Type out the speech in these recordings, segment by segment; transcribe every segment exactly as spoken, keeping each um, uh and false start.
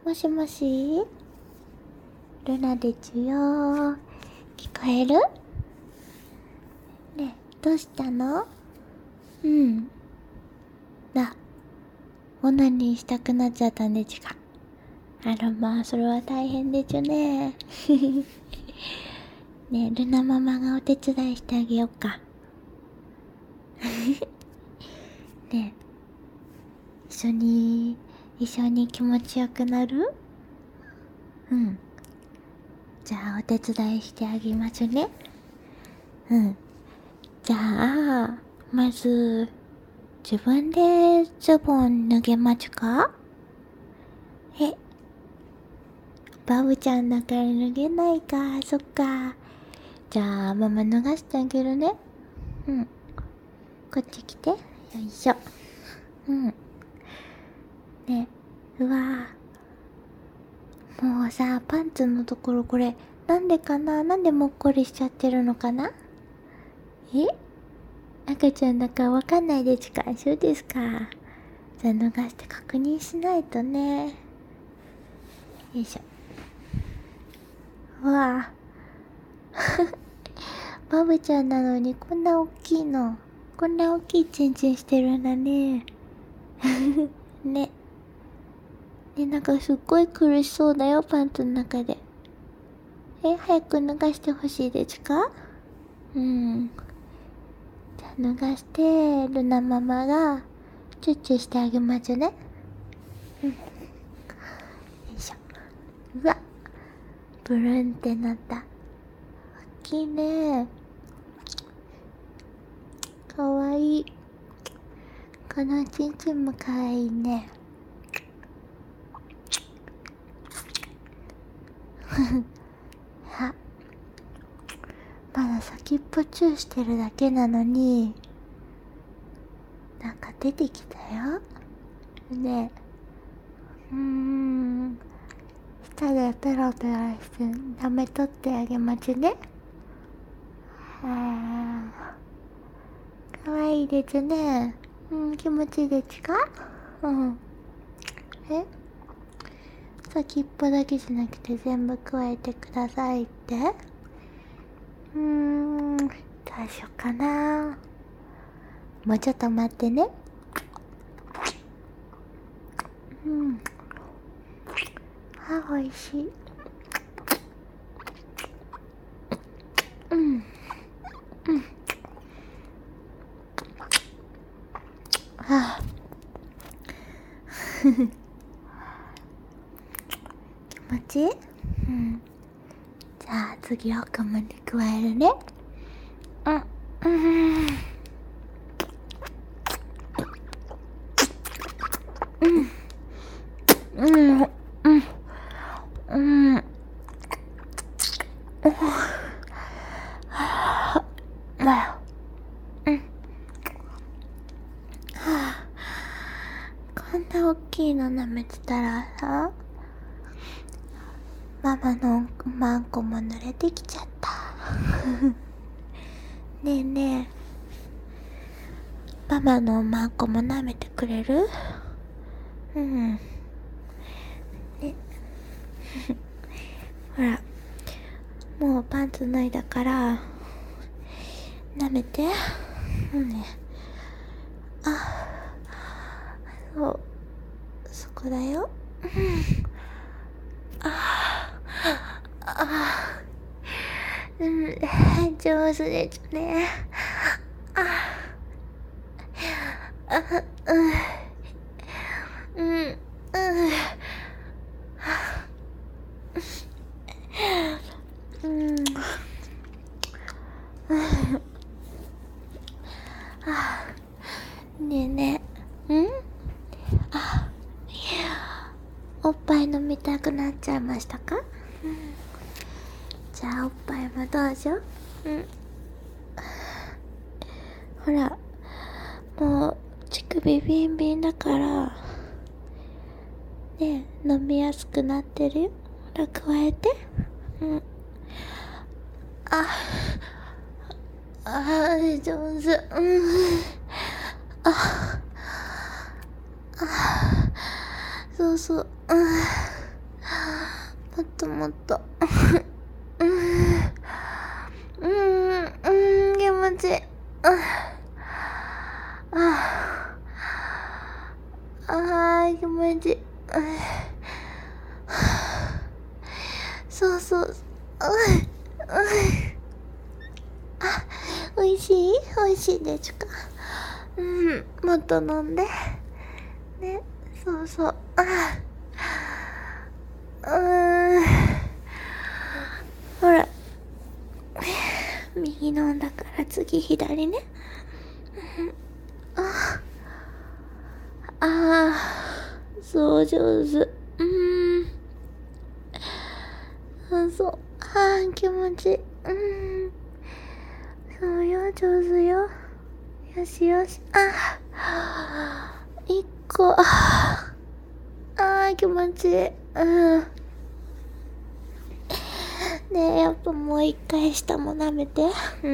もしもし、ルナでちゅよ。聞こえる？ねえ、どうしたの？うん。だ。オナニーしたくなっちゃったんでちゅか。あらまあ、それは大変でちゅね。ねえ、ルナママがお手伝いしてあげようか。ねえ、一緒に、一緒に気持ちよくなる？うん。じゃあ、お手伝いしてあげますね。うん。じゃあ、まず、自分でズボン脱げますか？え、バブちゃんだから脱げないか。そっか。じゃあ、ママ脱がしてあげるね。うん。こっち来て。よいしょ。うん。ね、うわぁ。もうさ、パンツのところこれ、なんでかな？なんでもっこりしちゃってるのかな？え？赤ちゃんだからわかんないですか？そうですか。じゃあ脱がして確認しないとね。よいしょ。うわぁ。バブちゃんなのにこんな大きいの。こんな大きいチンチンしてるんだね。ね。ね、なんかすっごい苦しそうだよ、パンツの中で。え、早く脱がしてほしいですか？うん。じゃあ脱がして、ルナママがチュッチュしてあげますね。うん。よいしょ。うわ。ブルンってなった。大きいね。かわいい。このチンチンもかわいいね。あ、まだ先っぽチューしてるだけなのに、なんか出てきたよ。ねえ、うーん、舌でペロペロして舐めとってあげますね。あー、かわいいですね。うん、気持ちいいですか？うん。え、先っぽだけじゃなくて全部加えてくださいって？うーん、どうしようかな。もうちょっと待ってね。うん。あ、おいしい。うん。うん。はあ。気持ちいい？うん。じゃあ次奥まで加えるね。うん。うん。うん。うん。うん。うん。だよ。うん。はあ。こんな大きいの舐めてたらさ、ママのマンコも濡れてきちゃった。ねえねえ、ママのマンコも舐めてくれる？うん。ね。ほら、もうパンツ脱いだから、舐めて。うんね。あ、そう、そこだよ。うん。ああ、うん、上手ですね。ああ、うん、うん、うん、うん、あ、ねえねえ、うん、あ、おっぱい飲みたくなっちゃいましたか？うん、じゃあおっぱいもどうぞ。うん、ほら、もう乳首ビンビンだからねえ、飲みやすくなってるよ。ほら、加えて。うん。あ、あー、上手。うん。あ、あ、そうそう。うん。 もっともっと。うーん。うーん。うーん。気持ちいい。ああ。ああ、気持ちいい。そうそう。あ、おいしいおいしいですか。うん。もっと飲んで。ね。そうそう。ああ。うーん。ほら。右飲んだから次左ね。ああ。ああ。そう上手。うーん。あ、そう。ああ、気持ちいい。うーん。そうよ、上手よ。よしよし。あ、一個。ああ、気持ちいい。うん。ねえ、やっぱもう一回下も舐めて。うん。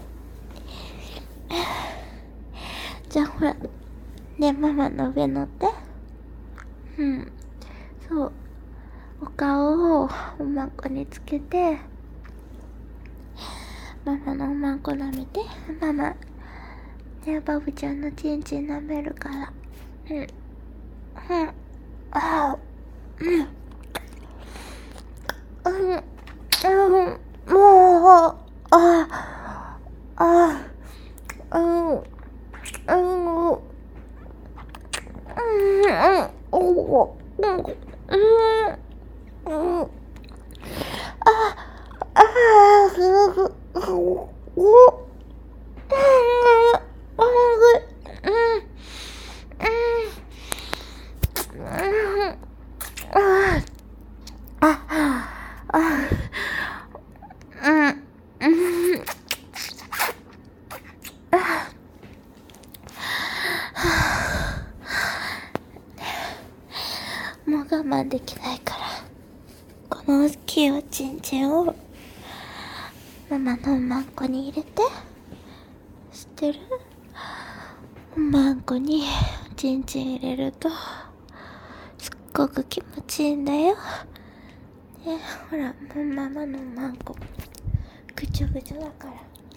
じゃあほら。ね、ママの上乗って。うん。そう。お顔をおまんこにつけて、ママのおまんこ舐めて。ママ、ね、バブちゃんのチンチン舐めるから。うん。うん。ああ。うん。うん。うん。もう、ああ。ああ。うん。うん。うん。おお。うん。うん。うん。ああ。ああ。すぐ。おお。うん。うん。うん。ああ。ああ。うん。うん。もう我慢できないから、この大きいおちんちんをママのおまんこに入れて。知ってる？おまんこにおちんちん入れるとすっごく気持ちいいんだよ。ね、ほら、もうママのおまんこぐちょぐちょだから。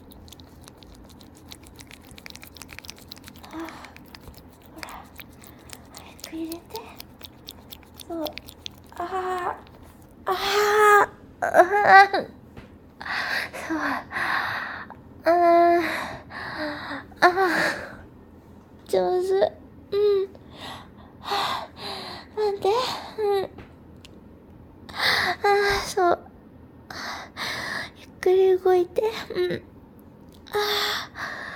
ああ、ほら、早く入れて。そう。ああ、ああ、ああ、そう。ああ、ああ、上手。うん。はあ、なんで？うん。ああ、そう。ゆっくり動いて。うん。あ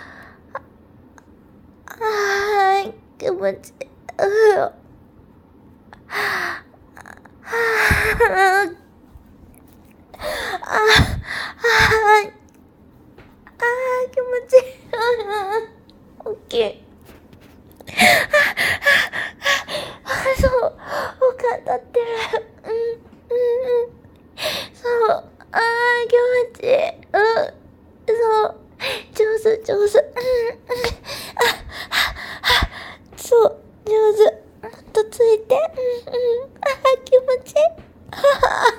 あ、ああ、気持ちいい。うう。はあ、ああ、ああ、気持ちいい。オッケー。あ、そう。他当たってる。うん、うん、うん。そう。ああ、気持ちいい。うん。そう。上手、上手。うん、うん。あ、そう。上手。もっとついて。うん、うん。ああ、気持ちいい。は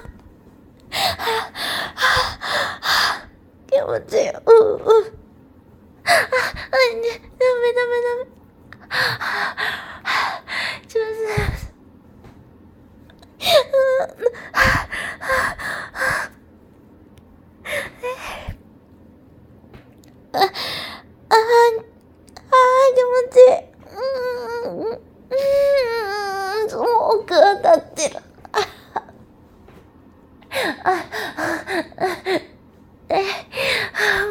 あ、気持ちいい。うん、うん。あ、あ、ね、ダメダメダメ。はあ、上手。うん、はあ、あ、あ、あ、あ、気持ちいい。うーん、うーん、そう、奥当たってる。あ、あ、え、あ、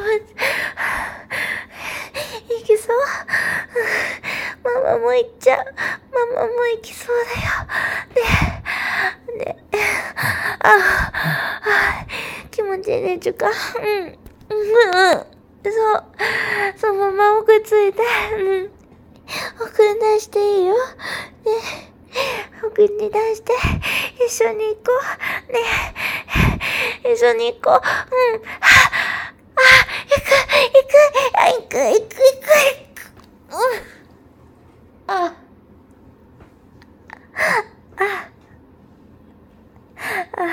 いきそう。ママも行っちゃう。ママも行きそうだよ。ね、ね、あ、あ、気持ちいいね、ちゅか。うん、うん、そう、そのまま奥ついて、うん、奥に出していいよ。ね、奥に出して、一緒に行こう。ね、一緒に行こう。うん、はあ、あ、行く、行く、あ、行く、行く、行く、行く。うん、あ、あ、あ、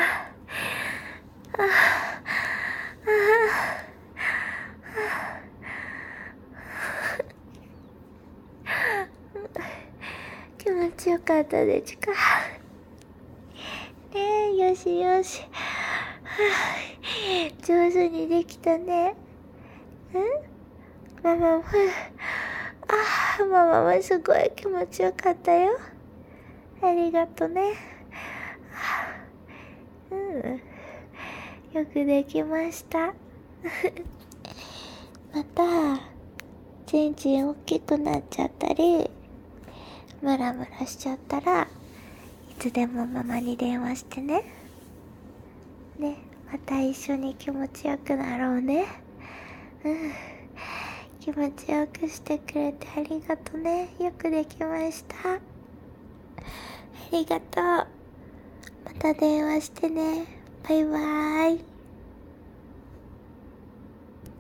かったでちか。ねえ、よしよし。上手にできたね。んママも、ああ、ママもすごい気持ちよかったよ。ありがとね。うん。よくできました。また、ちんちん大きくなっちゃったり、ムラムラしちゃったら、いつでもママに電話してね。ね、また一緒に気持ちよくなろうね。うん。気持ちよくしてくれてありがとね。よくできました。ありがとう。また電話してね。バイバーイ。